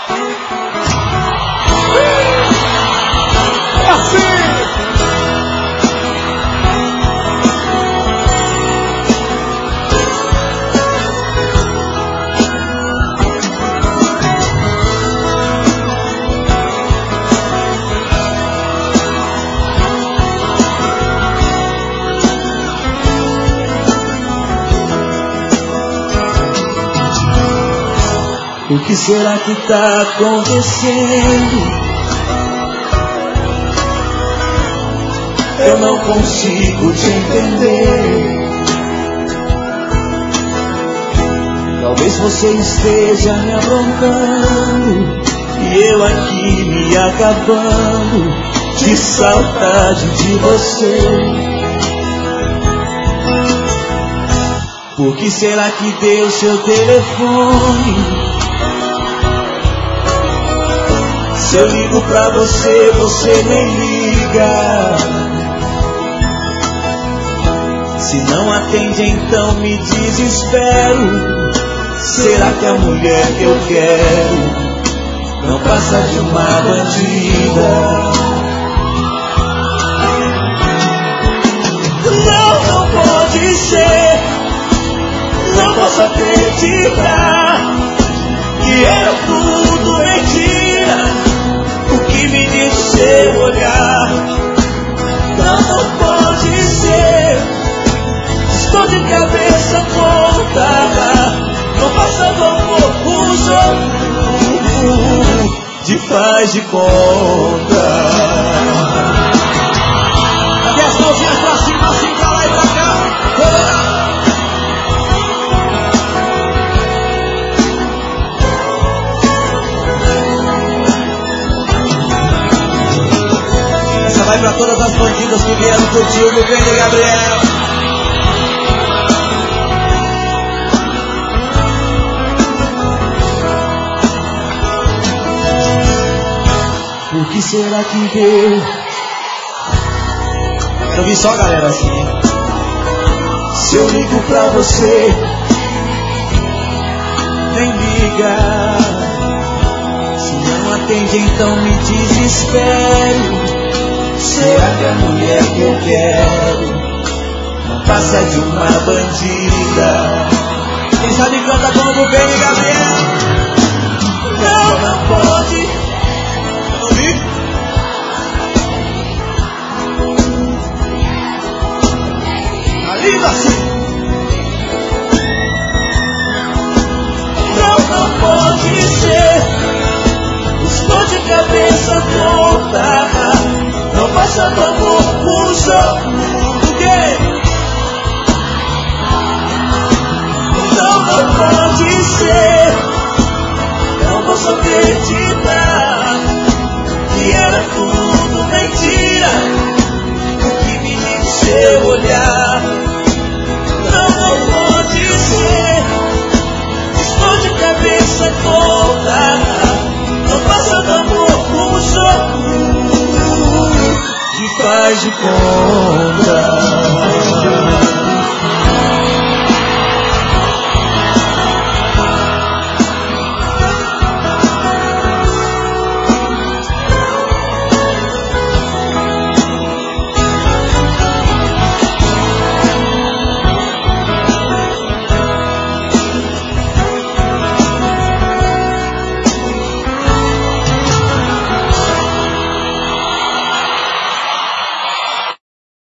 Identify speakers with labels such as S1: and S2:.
S1: O que será que tá acontecendo? Eu não consigo te entender. Talvez você esteja me aprontando e eu aqui me acabando de saudade de você. Por que será que deu seu telefone? Se eu ligo pra você, você nem liga. Se não atende, então me desespero. Será que a mulher que eu quero não passa de uma bandida? Não pode ser. Não posso acreditar que era tudo mentira. O que me diz seu olhar? Não pode ser. Estou de cabeça voltada. Não faça do amor um jogo de faz de conta. Cadê as mãozinhas pra cima, assim, pra lá e pra cá? Vai pra todas as bandidas que vieram curtir o governo, Gabriel. O que será que deu? Quero ouvir só a galera assim. Se eu ligo pra você, nem liga. Se não atende, então me desespero. Será que a mulher que eu quero não passa de uma bandida? Quem sabe canta como bem, Gabriel. Não pode. Ouvir? Ali assim. Não pode ser. Estou de cabeça voltada. Não passa do amor um jogo do quê? Não pode ser. Não posso acreditar que era tudo mentira. O que me diz seu olhar? Não pode ser. Estou de cabeça voltada. Não passa do amor um jogo de faz de conta.